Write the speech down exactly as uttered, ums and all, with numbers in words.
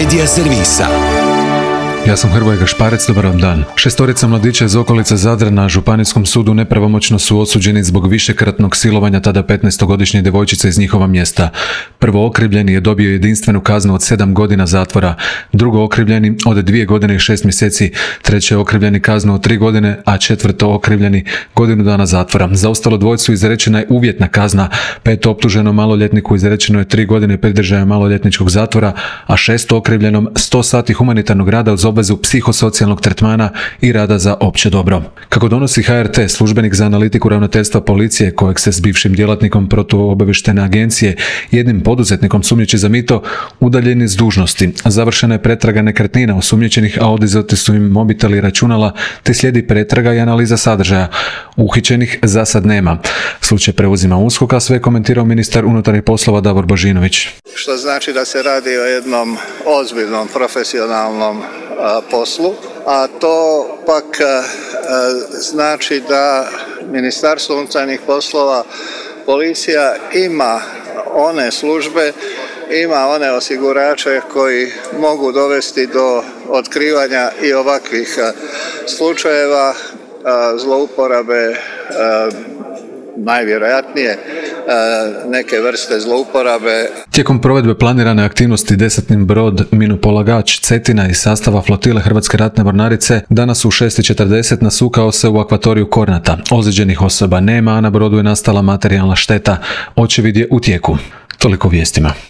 Medija servisa. Ja sam Hrvoje Gašparec, dobar vam dan. Šestorica mladića iz okolice Zadra na Županijskom sudu nepravomoćno su osuđeni zbog višekratnog silovanja tada petnaestogodišnje djevojčice iz njihova mjesta. Prvo okrivljeni je dobio jedinstvenu kaznu od sedam godina zatvora, drugo okrivljeni od dvije godine i šest mjeseci, treće okrivljeni kaznu od tri godine, a četvrto okrivljeni godinu dana zatvora. Za ostalo dvojcu izrečena je uvjetna kazna, peto optuženom maloljetniku izrečeno je tri godine pridržaja maloljetničkog zatvora, a šesto okrivljenom sto sati humanitarnog rada uz obvezu psihosocijalnog tretmana i rada za opće dobro. Kako donosi H R T, službenik za analitiku ravnateljstva policije, kojeg se s bivšim djelatnikom protuobavještajne agencije, jednim poduzetnikom sumnjiči za mito, udaljen je s dužnosti. Završena je pretraga nekretnina osumnjičenih, a oduzeti su im mobiteli i računala, te slijedi pretraga i analiza sadržaja. Uhićenih za sad nema. Slučaj preuzima U S K O K, a sve komentirao ministar unutarnjih poslova Davor Božinović. Što znači da se radi o jednom ozbiljnom, profesionalnom a, poslu, a to pak a, znači da Ministarstvo unutarnjih poslova, policija ima one službe, ima one osigurače koji mogu dovesti do otkrivanja i ovakvih a, slučajeva a, zlouporabe, a, najvjerojatnije neke vrste zlouporabe. Tijekom provedbe planirane aktivnosti desetni brod minopolagač Cetina iz sastava flotile Hrvatske ratne mornarice danas u šest i četrdeset nasukao se u akvatoriju Kornata. Ozlijeđenih osoba nema, a na brodu je nastala materijalna šteta. Očevid je u tijeku. Toliko vijestima.